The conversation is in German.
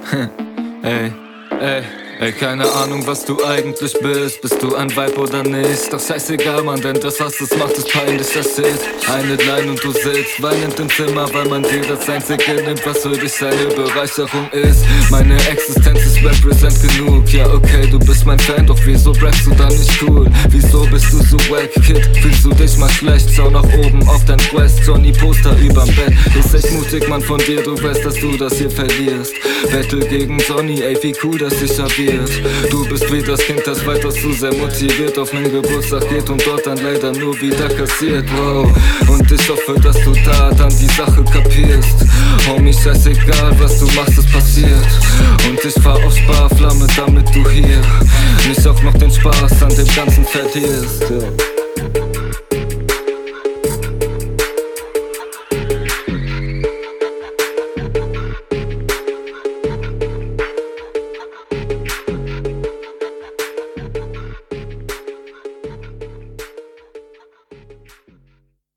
Ey, ey. Ey, keine Ahnung, was du eigentlich bist. Bist du ein Vibe oder nicht? Doch scheißegal, man, denn das, was es macht, ist peinlich, das Shit. Eine Line und du sitzt weinend im Zimmer, weil man dir das Einzige nimmt, was für dich eine Bereicherung ist. Meine Existenz ist represent genug. Ja, okay, du bist mein Fan, doch wieso rappst du dann nicht cool? Wieso bist du so wack, Kid? Fühlst du dich mal schlecht? Schau nach oben auf dein Quest, Johnny Poster überm Bett. Ist echt mutig, Mann, von dir, du weißt, dass du das hier verlierst. Battle gegen Johnny, ey, wie cool das sicher wird. Du bist wie das Kind, das weiter zu sehr motiviert auf nen Geburtstag geht und dort dann leider nur wieder kassiert, wow. Und ich hoffe, dass du da dann die Sache kapierst. Homie, scheißegal, was du machst, es passiert. Und ich fahr auf Sparflamme, damit du hier nicht auch noch den Spaß an dem Ganzen verlierst, ja.